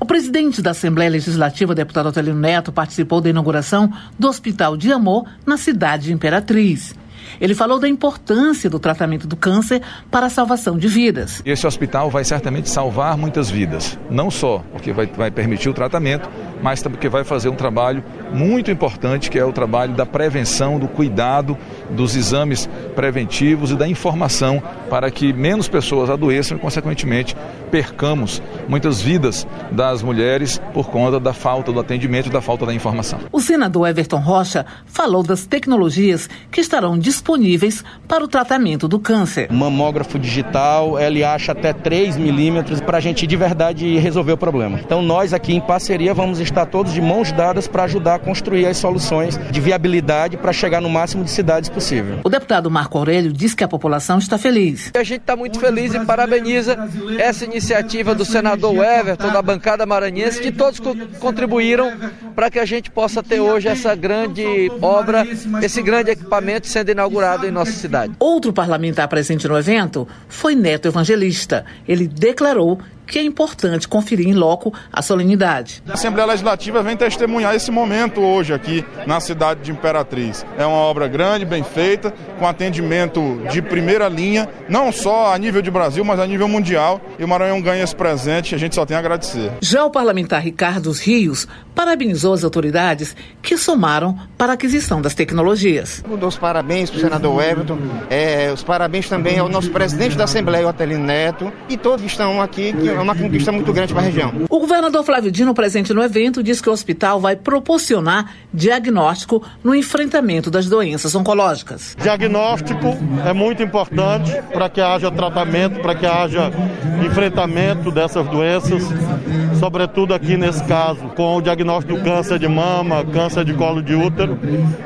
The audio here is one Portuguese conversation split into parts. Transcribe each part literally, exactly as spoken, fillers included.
O presidente da Assembleia Legislativa, deputado Otelino Neto, participou da inauguração do Hospital de Amor na cidade de Imperatriz. Ele falou da importância do tratamento do câncer para a salvação de vidas. Esse hospital vai certamente salvar muitas vidas, não só porque vai, vai permitir o tratamento, mas também porque vai fazer um trabalho muito importante, que é o trabalho da prevenção, do cuidado, dos exames preventivos e da informação para que menos pessoas adoeçam e, consequentemente, percamos muitas vidas das mulheres por conta da falta do atendimento e da falta da informação. O senador Everton Rocha falou das tecnologias que estarão disponíveis para o tratamento do câncer. Mamógrafo digital, ele acha até três milímetros para a gente de verdade resolver o problema. Então nós aqui em parceria vamos estar todos de mãos dadas para ajudar a construir as soluções de viabilidade para chegar no máximo de cidades possível. O deputado Marco Aurélio diz que a população está feliz. A gente está muito feliz e parabeniza essa iniciativa do senador Everton, da bancada maranhense, que todos co- contribuíram para que a gente possa ter hoje essa grande obra, esse grande equipamento sendo inaugurado em nossa cidade. Outro parlamentar presente no evento foi Neto Evangelista. Ele declarou que é importante conferir em loco a solenidade. A Assembleia Legislativa vem testemunhar esse momento hoje aqui na cidade de Imperatriz. É uma obra grande, bem feita, com atendimento de primeira linha, não só a nível de Brasil, mas a nível mundial. E o Maranhão ganha esse presente e a gente só tem a agradecer. Já o parlamentar Ricardo Rios parabenizou as autoridades que somaram para a aquisição das tecnologias. Eu dou os parabéns para o senador Everton, é, os parabéns também ao nosso presidente da Assembleia, Otelino Neto, e todos que estão aqui, que é uma conquista muito grande para a região. O governador Flávio Dino, presente no evento, diz que o hospital vai proporcionar diagnóstico no enfrentamento das doenças oncológicas. Diagnóstico é muito importante para que haja tratamento, para que haja enfrentamento dessas doenças, sobretudo aqui nesse caso, com o diagnóstico do câncer de mama, câncer de colo de útero.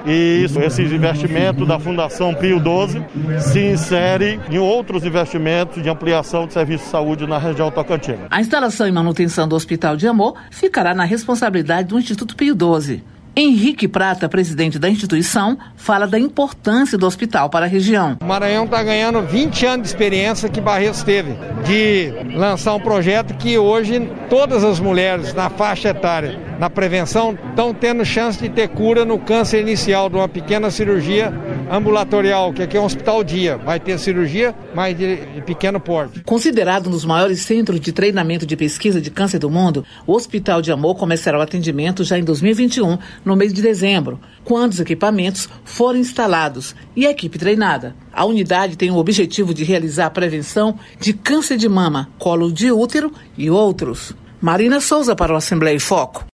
E isso, esses investimentos da Fundação Pio doze se insere em outros investimentos de ampliação de serviços de saúde na região Tocantins. A instalação e manutenção do Hospital de Amor ficará na responsabilidade do Instituto Pio doze. Henrique Prata, presidente da instituição, fala da importância do hospital para a região. O Maranhão está ganhando vinte anos de experiência que Barretos teve, de lançar um projeto que hoje todas as mulheres na faixa etária, na prevenção, estão tendo chance de ter cura no câncer inicial de uma pequena cirurgia ambulatorial, que aqui é um hospital dia. Vai ter cirurgia, mas de, de pequeno porte. Considerado um dos maiores centros de treinamento de pesquisa de câncer do mundo, o Hospital de Amor começará o atendimento já em dois mil e vinte e um, no mês de dezembro, quando os equipamentos forem instalados e a equipe treinada. A unidade tem o objetivo de realizar a prevenção de câncer de mama, colo de útero e outros. Marina Souza para o Assembleia em Foco.